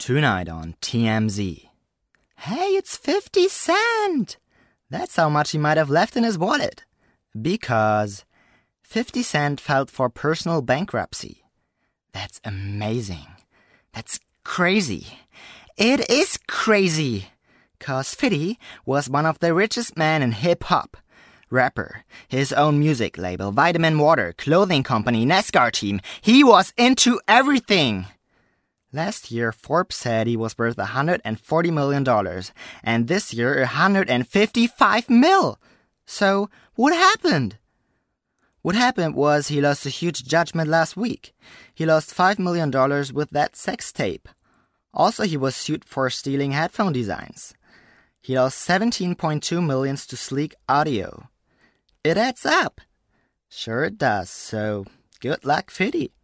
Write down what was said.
Tonight on TMZ. Hey, it's 50 Cent! That's how much he might have left in his wallet. Because 50 Cent filed for personal bankruptcy. That's amazing. That's crazy. It is crazy. 'Cause 50 was one of the richest men in hip-hop. Rapper, his own music label, Vitamin Water, clothing company, NASCAR team. He was into everything. Last year, Forbes said he was worth $140 million, and this year, $155 million. So, what happened? What happened was he lost a huge judgment last week. He lost $5 million with that sex tape. Also, he was sued for stealing headphone designs. He lost $17.2 million to Sleek Audio. It adds up. Sure it does, so good luck, 50.